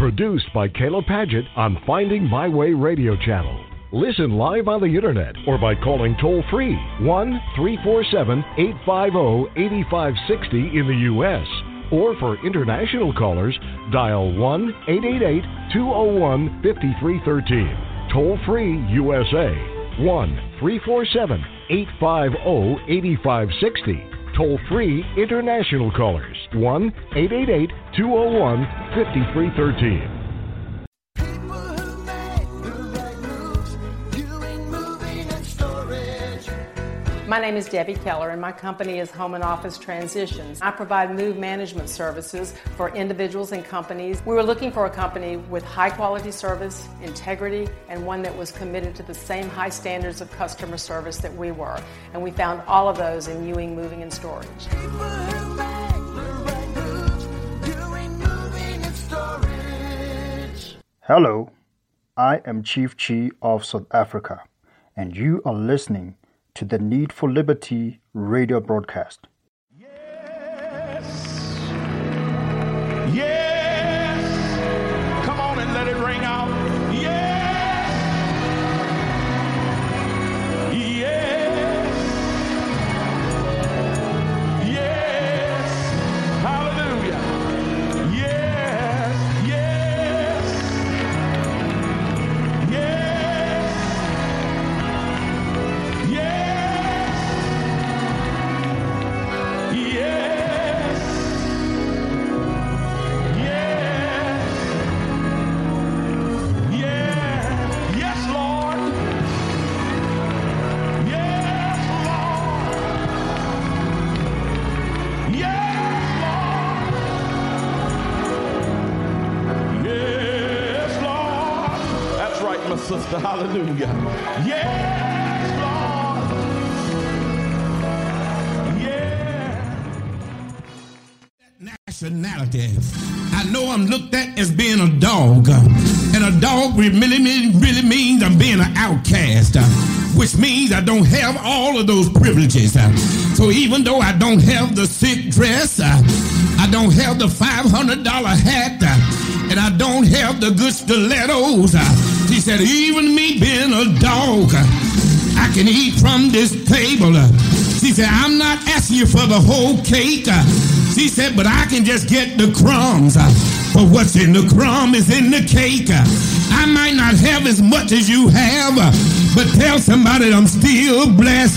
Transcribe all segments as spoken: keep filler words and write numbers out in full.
Produced by Kayla Padgett on Finding My Way Radio Channel. Listen live on the internet or by calling toll-free one three four seven, eight five zero, eight five six zero in the U S Or for international callers, dial one eight eight eight, two zero one, five three one three. Toll-free U S A, one three four seven, eight five zero, eight five six zero. Toll-free international callers, one eight eight eight, two zero one, five three one three. My name is Debbie Keller, and my company is Home and Office Transitions. I provide move management services for individuals and companies. We were looking for a company with high-quality service, integrity, and one that was committed to the same high standards of customer service that we were. And we found all of those in Ewing Moving and Storage. Hello, I am Chief Chi of South Africa, and you are listening to the Need for Liberty radio broadcast. Yes. Yes. Come on and let it ring out. Yes. Yes. Yes. Hallelujah. Yes. Yes. Yes. Yes. Sister, hallelujah. Yes, Lord. Yeah. Nationality. I know I'm looked at as being a dog, and a dog really, really means I'm being an outcast, which means I don't have all of those privileges. So even though I don't have the silk dress, I don't have the five hundred dollars hat, and I don't have the good stilettos, he said, even me being a dog, I can eat from this table. She said, I'm not asking you for the whole cake. She said, but I can just get the crumbs. For what's in the crumb is in the cake. I might not have as much as you have, but tell somebody I'm still blessed.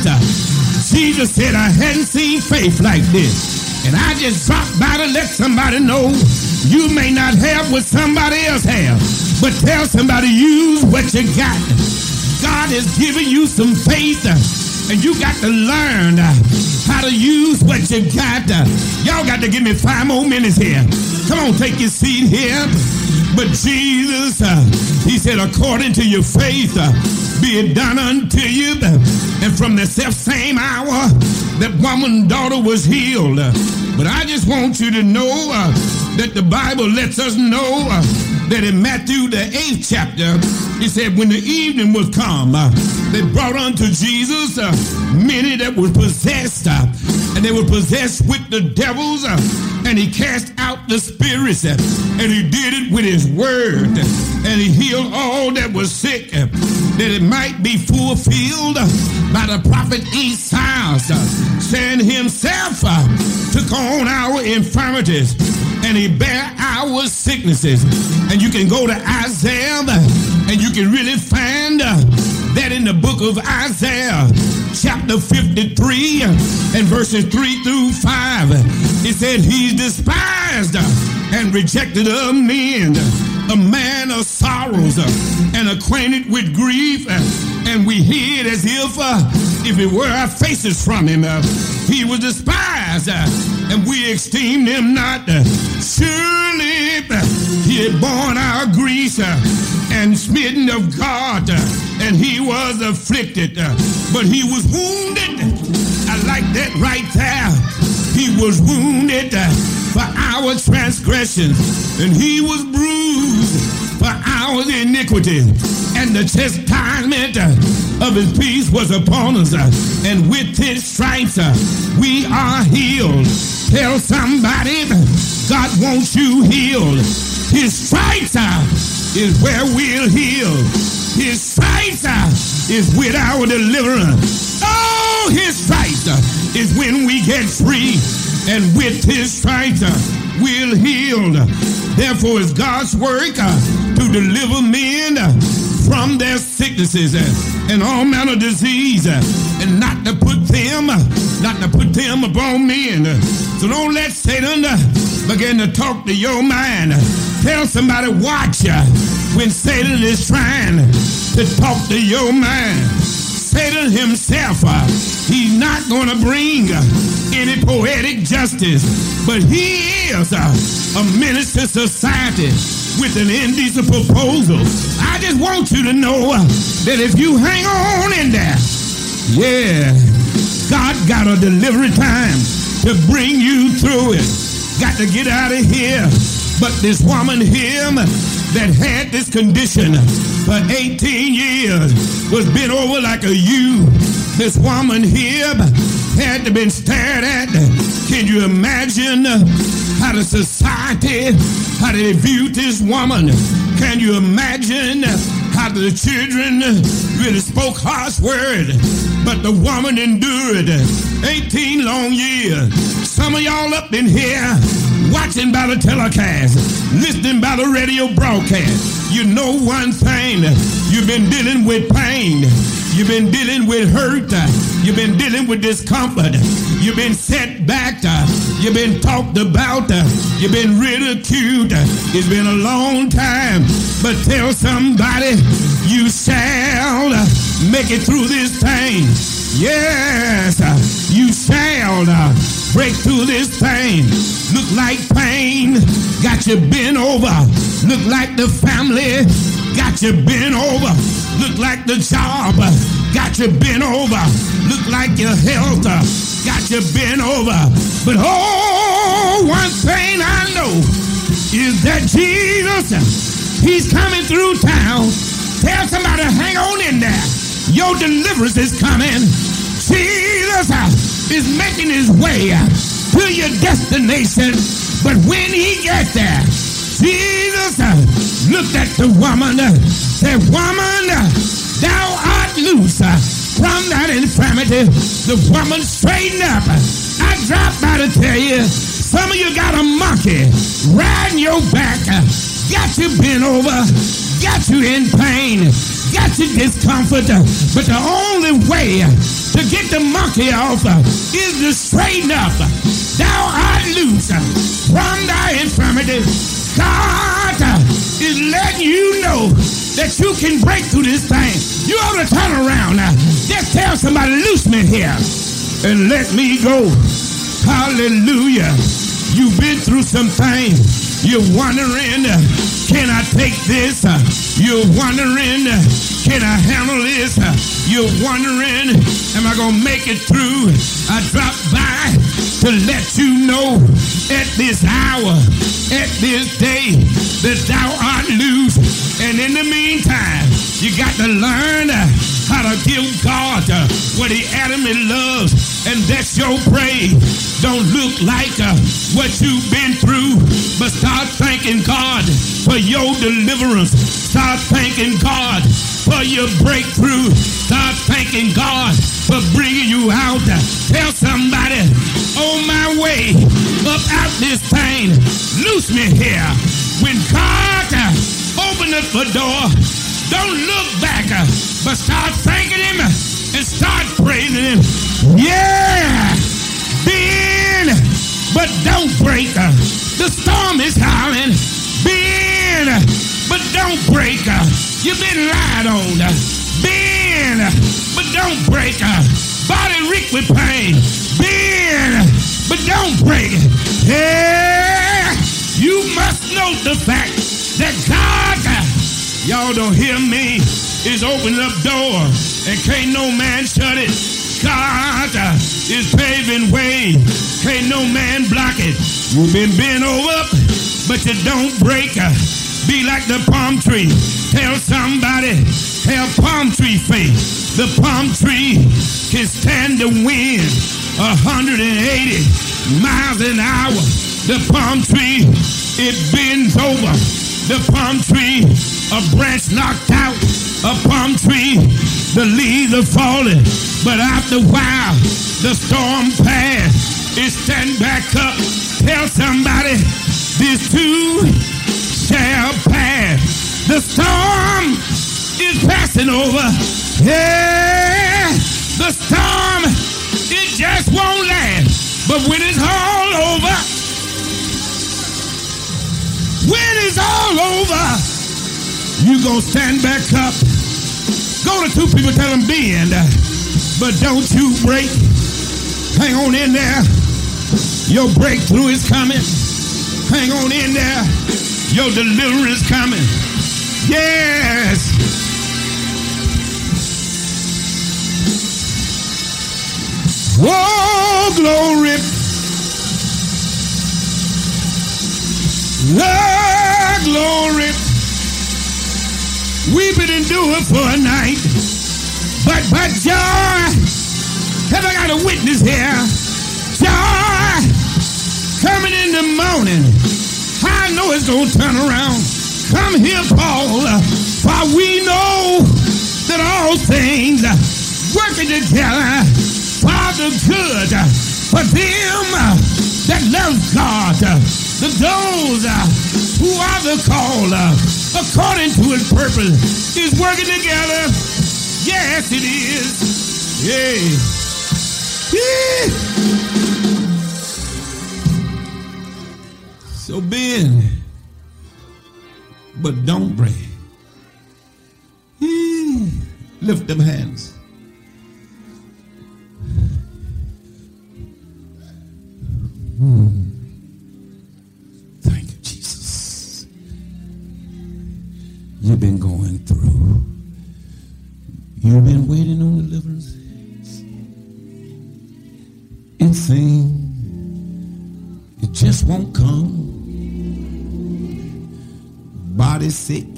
Jesus said, I hadn't seen faith like this. And I just dropped by to let somebody know you may not have what somebody else has, but tell somebody use what you got. God has given you some faith, and you got to learn how to use what you got. Y'all got to give me five more minutes here. Come on, take your seat here. But Jesus, uh, he said, according to your faith, uh, be it done unto you. And from the self same hour, that woman's daughter was healed. But I just want you to know uh, that the Bible lets us know uh, that in Matthew the eighth chapter, it said, when the evening was come, uh, they brought unto Jesus uh, many that were possessed, uh, and they were possessed with the devils, uh, and he cast out the spirits, uh, and he did it with his word, and he healed all that was sick, uh, that it might be fulfilled uh, by the prophet Isaiah, uh, saying himself uh, took on our infirmities, and he bare our sicknesses. And you can go to Isaiah, and you can really find uh, that in the book of Isaiah, chapter fifty-three, and verses three through five. It said, he's despised and rejected of men, a man of sorrows and acquainted with grief, and we hid as if uh, if it were our faces from him. Uh, he was despised, uh, and we esteemed him not. Uh, surely uh, he had borne our griefs uh, and smitten of God, uh, and he was afflicted, uh, but he was wounded. I like that right there. He was wounded uh, for our transgressions, and he was bruised for our iniquity, and the chastisement uh, of his peace was upon us, uh, and with his stripes uh, we are healed. Tell somebody, God wants you healed. His stripes uh, is where we'll heal. His stripes uh, is with our deliverance. Oh, his stripes uh, is when we get free. And with his stripes uh, we're healed. Therefore it's God's work uh, to deliver men uh, from their sicknesses uh, and all manner of disease, uh, and not to put them, uh, not to put them upon men. Uh, so don't let Satan uh, begin to talk to your mind. Uh, tell somebody, watch uh, when Satan is trying to talk to your mind. Satan himself, uh, he's not going to bring uh, any poetic justice, but he is uh, a menace to society with an indecent proposal. I just want you to know uh, that if you hang on in there, yeah, God got a delivery time to bring you through it. Got to get out of here. But this woman here that had this condition for eighteen years was bent over like a U. This woman here had to been stared at. Can you imagine how the society, how they viewed this woman? Can you imagine how the children really spoke harsh words? But the woman endured eighteen long years. Some of y'all up in here watching by the telecast, listening by the radio broadcast. You know one thing, you've been dealing with pain. You've been dealing with hurt. You've been dealing with discomfort. You've been set back. You've been talked about. You've been ridiculed. It's been a long time. But tell somebody, you shall make it through this thing. Yes, you shall break through this thing. Look like pain got you bent over. Look like the family got you bent over. Look like the job got you bent over. Look like your health got you bent over. But oh, one thing I know is that Jesus, he's coming through town. Tell somebody, hang on in there. Your deliverance is coming. Jesus is making his way to your destination. But when he gets there, Jesus looked at the woman, said, woman, thou art loose from that infirmity. The woman straightened up. I dropped by to tell you, some of you got a monkey riding your back, got you bent over, got you in pain, got you discomfort. But the only way to get the monkey off is to straighten up. Thou art loose from thy infirmity. God is letting you know that you can break through this thing. You ought to turn around now. Just tell somebody, loose me here and let me go. Hallelujah. You've been through some things. You're wondering, can I take this? You're wondering, can I handle this? You're wondering, am I going to make it through? I dropped by to let you know at this hour, at this day, that thou art loose. And in the meantime, you got to learn how to give God what he adamantly loves, and that's your praise. Don't look like uh, what you've been through, but start thanking God for your deliverance. Start thanking God for your breakthrough. Start thanking God for bringing you out. Tell somebody, on my way up out this thing, loose me here. When God uh, open up the door, don't look back, uh, but start thanking him and start praising him. Yeah, bend, but don't break. Uh, the storm is howling. Bend, but don't break. Uh, you've been lied on. Uh, bend, but don't break. Uh, body reek with pain. Bend, but don't break. Yeah, you must know the fact that God, uh, y'all don't hear me, is opening up door and can't no man shut it. God uh, is paving way, can't no man block it. You've been bent over, but you don't break. Uh, be like the palm tree. Tell somebody, have palm tree faith. The palm tree can stand the wind one hundred eighty miles an hour. The palm tree, it bends over. The palm tree, a branch knocked out. A palm tree, the leaves are falling. But after a while, the storm passed. It stand back up. Tell somebody, this too shall pass. The storm is passing over. Yeah, the storm, it just won't last. But when it's all over, when it's all over, you gonna stand back up. Go to two people, tell them bend, but don't you break. Hang on in there. Your breakthrough is coming. Hang on in there. Your deliverance is coming. Yes. Oh, glory. Oh, glory. Weeping and do it for a night. But, but joy. Have I got a witness here? Joy coming in the morning. I know it's going to turn around. Come here, Paul. For we know that all things working together for the good. For them that love God. The those who are the called according to his purpose is working together. Yes, it is. Yeah. So bend, but don't break. Lift them hands. Thank you, Jesus. You've been going through. You've been waiting on deliverance. It seems it just won't come. Body sick,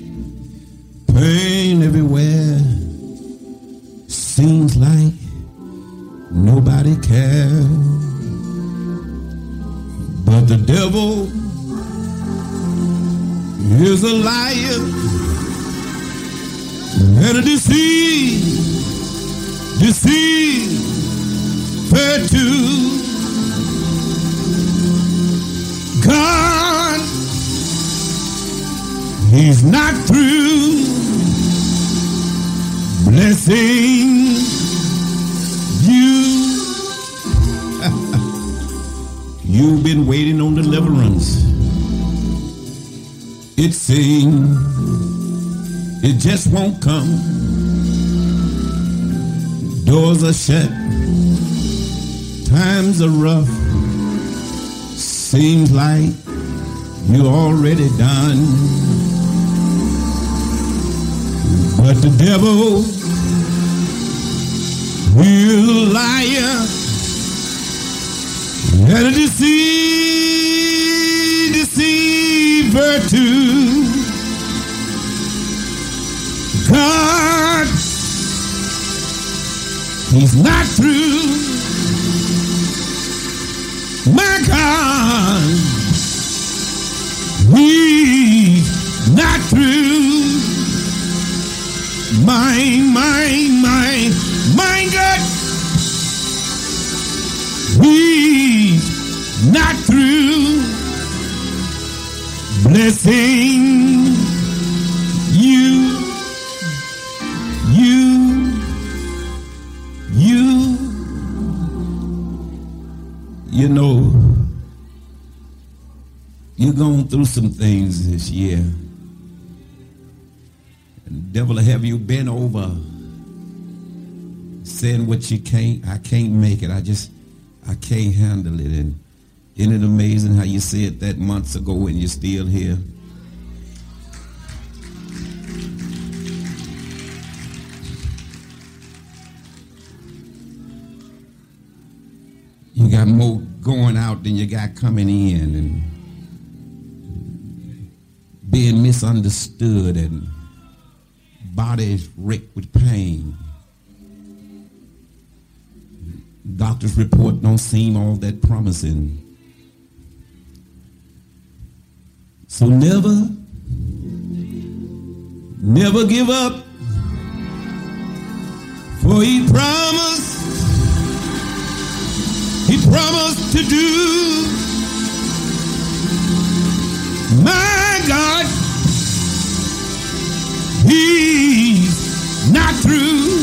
pain everywhere. Seems like nobody cares. But the devil is a liar and a deceiver, deceiver too. God, he's not through blessing you. You've been waiting on deliverance. It seems it just won't come. Doors are shut. Times are rough. Seems like you're already done. But the devil is a liar and a deceiver, deceiver too. God, he's not through. My God, he's not through. Mine, mine, mine, mine God, he's not through blessing you, you, you. You know, you're going through some things this year. And the devil will have you bent over saying what you can't, I can't make it. I just, I can't handle it. And isn't it amazing how you said that months ago and you're still here? You got more going out than you got coming in, and being misunderstood, and bodies wrecked with pain. Doctor's report don't seem all that promising. So never, never give up, for he promised, he promised to do. My God, he's not through.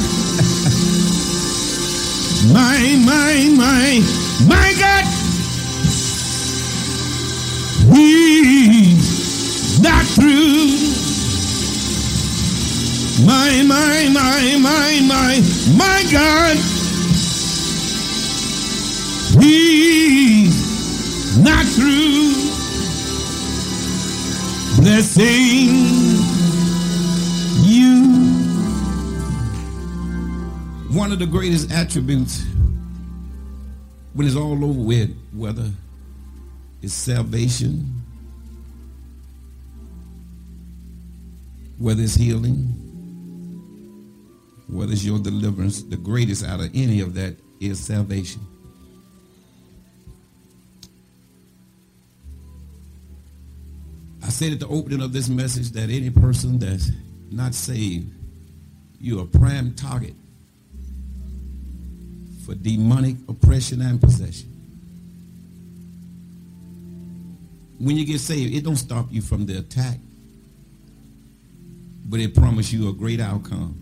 My, my, my, my God, he's not through. My, my, my, my, my, my God, he's not through. Blessing you. One of the greatest attributes when it's all over with, whether it's salvation, whether it's healing, whether it's your deliverance, the greatest out of any of that is salvation. I said at the opening of this message that any person that's not saved, you're a prime target for demonic oppression and possession. When you get saved, it don't stop you from the attack, but it promises you a great outcome.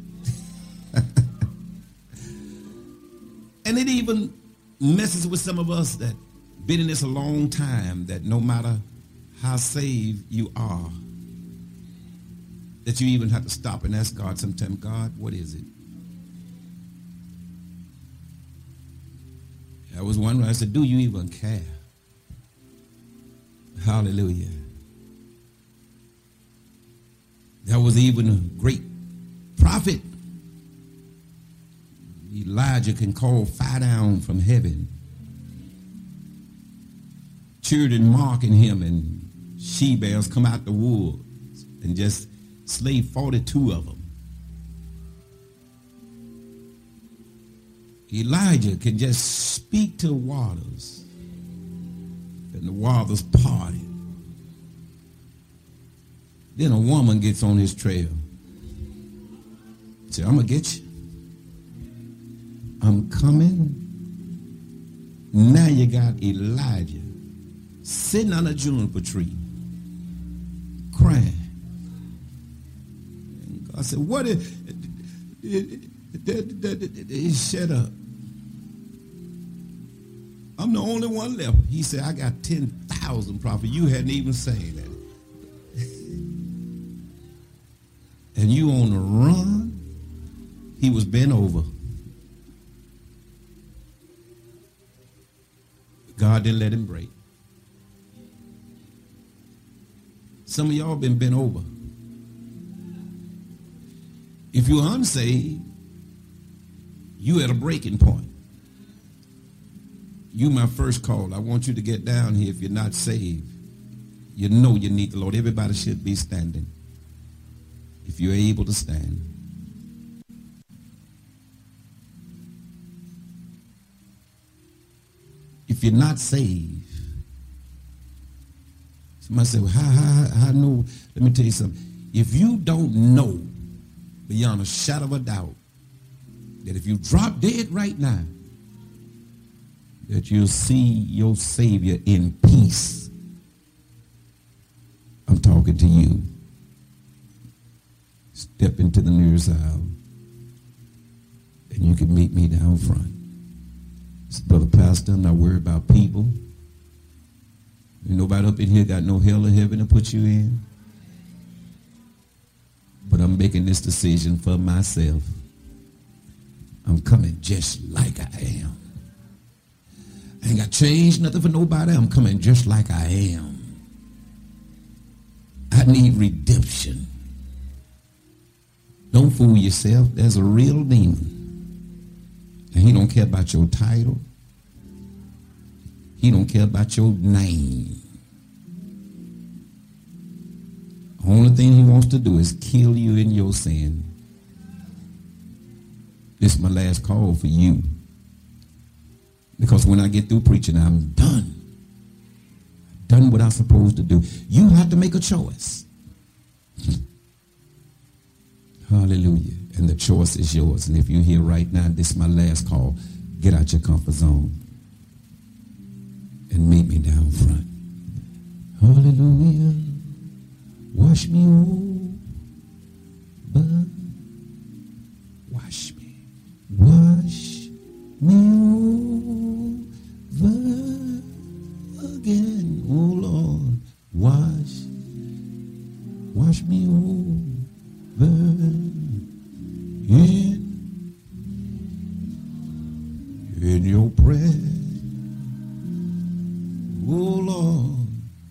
And it even messes with some of us that been in this a long time, that no matter how saved you are, that you even have to stop and ask God sometimes, God, what is it? I was wondering, I said, do you even care? Hallelujah. There was even a great prophet. Elijah can call fire down from heaven. Children mocking him, and she-bears come out the woods and just slay forty-two of them. Elijah can just speak to waters, and the waters parted. Then a woman gets on his trail. Say, I'm going to get you. I'm coming. Now you got Elijah sitting on a juniper tree, crying. And God said, what is, he shut up. I'm the only one left. He said, I got ten thousand prophets. You hadn't even said that. And you on the run. He was bent over. God didn't let him break. Some of y'all been bent over. If you're unsaved, you at a breaking point. You my first call. I want you to get down here. If you're not saved, you know you need the Lord. Everybody should be standing. If you're able to stand. If you're not saved, somebody say, well, how, how, how I know? Let me tell you something. If you don't know beyond a shadow of a doubt that if you drop dead right now, that you'll see your Savior in peace, I'm talking to you. Step into the nearest aisle, and you can meet me down front. Brother Pastor, I'm not worried about people. Ain't nobody up in here got no hell or heaven to put you in. But I'm making this decision for myself. I'm coming just like I am. I ain't got to change nothing for nobody. I'm coming just like I am. I need redemption. Don't fool yourself. There's a real demon. And he don't care about your title. He don't care about your name. The only thing he wants to do is kill you in your sin. This is my last call for you. Because when I get through preaching, I'm done. done what I'm supposed to do. You have to make a choice. Hallelujah. And the choice is yours. And if you're here right now, this is my last call. Get out your comfort zone and meet me down front. Hallelujah. Wash me over. Wash me. Wash me over again. Oh Lord. Wash. Wash me over. In, in your presence, oh Lord.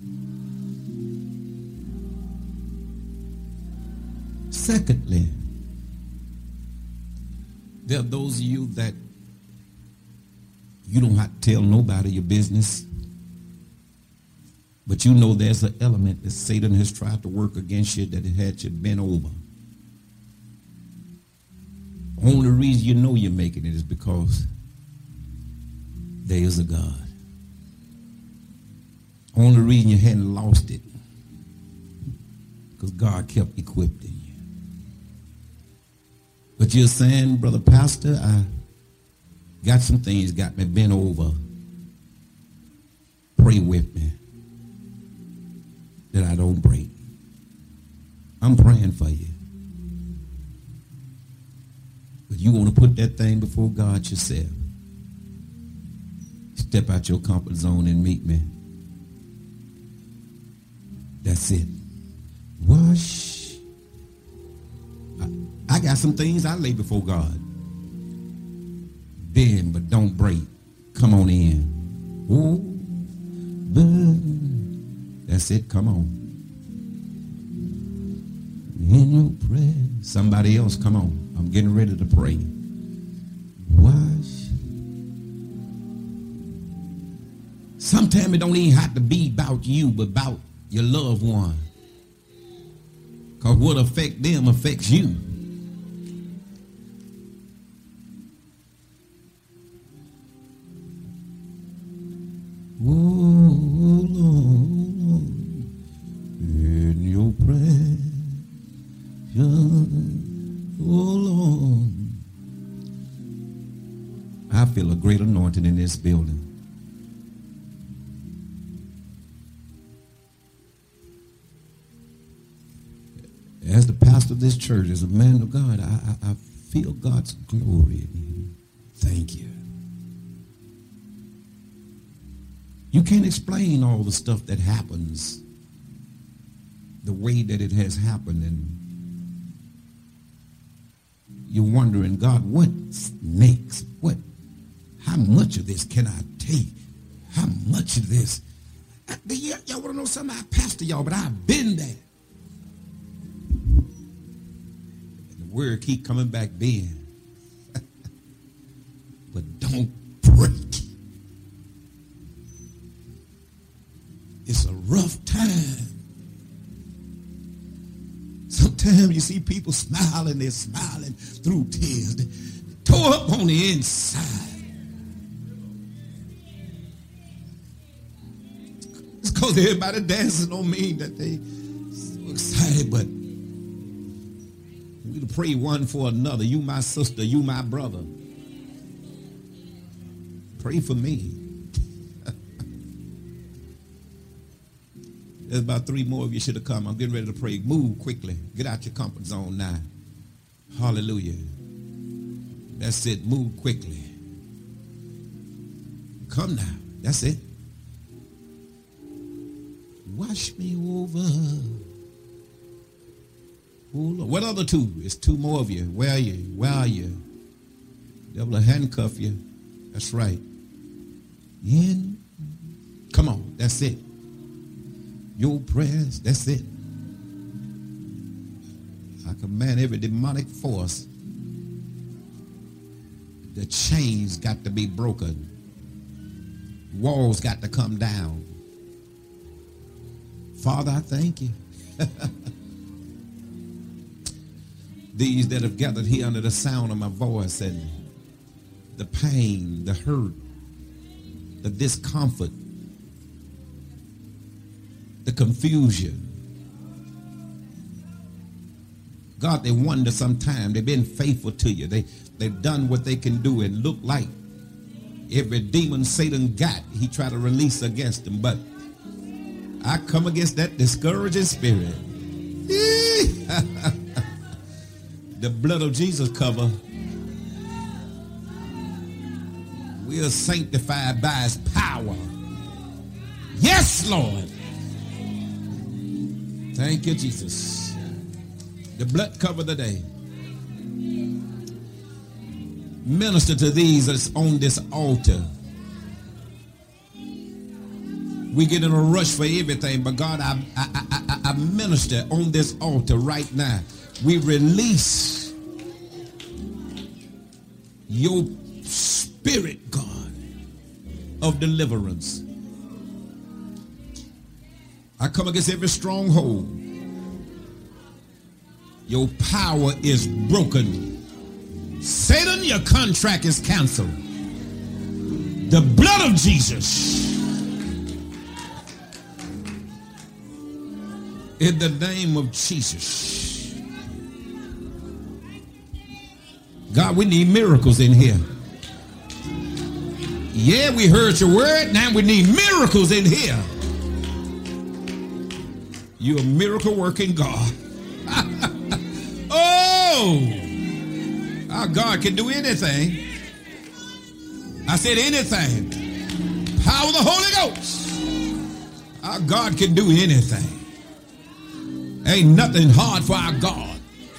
Secondly, there are those of you that you don't have to tell nobody your business, but you know there's an element that Satan has tried to work against you that it had you bent over. Only reason you know you're making it is because there is a God. Only reason you hadn't lost it because God kept equipping you. But you're saying, Brother Pastor, I got some things got me bent over. Pray with me that I don't break. I'm praying for you. But you want to put that thing before God yourself. Step out your comfort zone and meet me. That's it. Wash. I, I got some things I lay before God. Bend, but don't break. Come on in. Oh, bend. That's it. Come on. In your presence. Somebody else, come on. I'm getting ready to pray. Wash. Sometimes it don't even have to be about you, but about your loved one. Because what affects them affects you. Oh, Lord, in your presence, oh, Lord. I feel a great anointing in this building. As the pastor of this church, as a man of God, I, I, I feel God's glory in you. Thank you. You can't explain all the stuff that happens the way that it has happened, and you're wondering, God, what's next? What? How much of this can I take? How much of this? Y'all, y'all want to know something? I pastor y'all, but I've been there. And the word keep coming back, Ben. But don't break. It's a rough time. Sometimes you see people smiling, they're smiling through tears. They tore up on the inside. It's because everybody dancing don't mean that they so excited, but we pray one for another. You my sister, you my brother. Pray for me. There's about three more of you should have come. I'm getting ready to pray. Move quickly. Get out your comfort zone now. Hallelujah. That's it. Move quickly. Come now. That's it. Wash me over. Oh, Lord. What other two? It's two more of you. Where are you? Where are you? Devil will handcuff you. That's right. In. Come on. That's it. Your prayers, that's it. I command every demonic force. The chains got to be broken. Walls got to come down. Father, I thank you. These that have gathered here under the sound of my voice, and the pain, the hurt, the discomfort, the confusion. God, they wonder sometimes. They've been faithful to you. They, they've done what they can do and look like every demon Satan got, he tried to release against them. But I come against that discouraging spirit. The blood of Jesus cover. We are sanctified by his power. Yes, Lord. Thank you, Jesus. The blood cover the day. Minister to these that's on this altar. We get in a rush for everything, but God, I, I, I, I minister on this altar right now. We release your spirit, God, of deliverance. I come against every stronghold. Your power is broken. Satan, your contract is canceled. The blood of Jesus. In the name of Jesus. God, we need miracles in here. Yeah, we heard your word. Now we need miracles in here. You're a miracle working God. Oh, our God can do anything. I said anything. Power of the Holy Ghost. Our God can do anything. Ain't nothing hard for our God.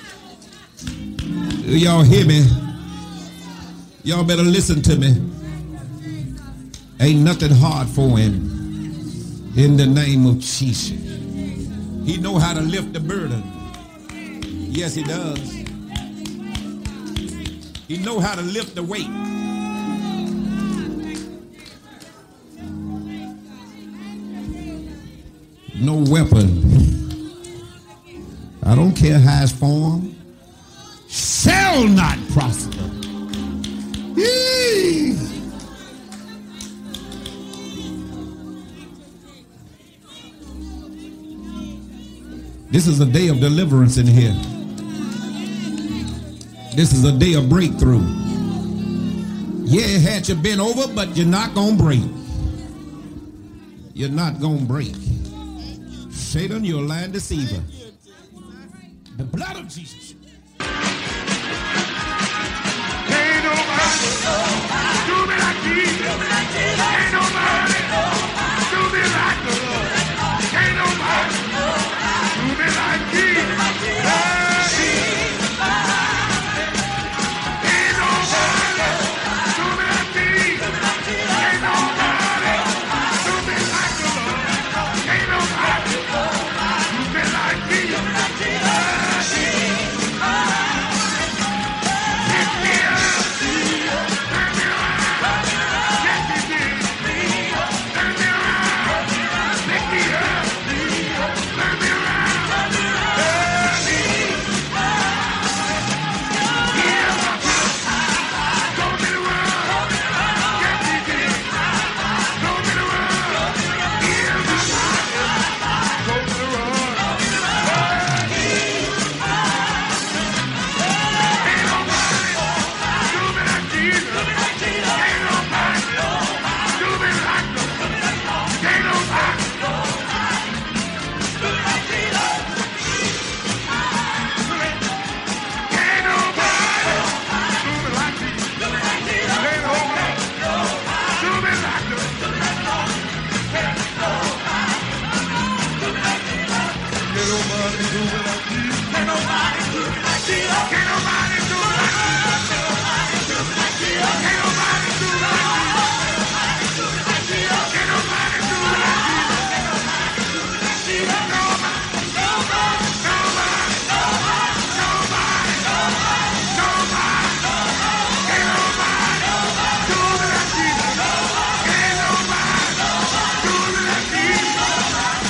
Y'all hear me? Y'all better listen to me. Ain't nothing hard for him. In the name of Jesus. He know how to lift the burden. Yes, he does. He know how to lift the weight. No weapon, I don't care how it's formed, shall not prosper. Yee. This is a day of deliverance in here. This is a day of breakthrough. Yeah, it had you been over, but you're not going to break. You're not going to break. Satan, you're a lying deceiver. The blood of Jesus. Ain't nobody do me like Jesus. Ain't nobody do me like the Lord. Ain't nobody do me like Jesus. Ain't nobody do me like Jesus. Ain't nobody do me like the Lord. Ain't nobody do me like Jesus.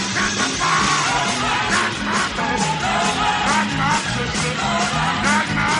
Not my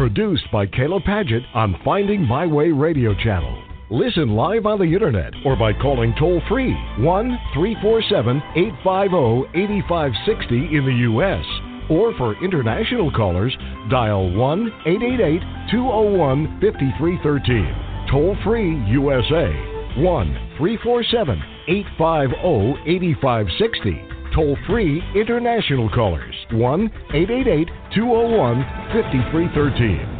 Produced by Kayla Padgett on Finding My Way Radio Channel. Listen live on the internet or by calling toll-free one three four seven, eight five zero, eight five six zero in the U S Or for international callers, dial one eight eight eight, two zero one, five three one three. Toll-free U S A, one three four seven, eight five zero, eight five six zero. Toll-free international callers, one eight eight eight, two zero one, five three one three.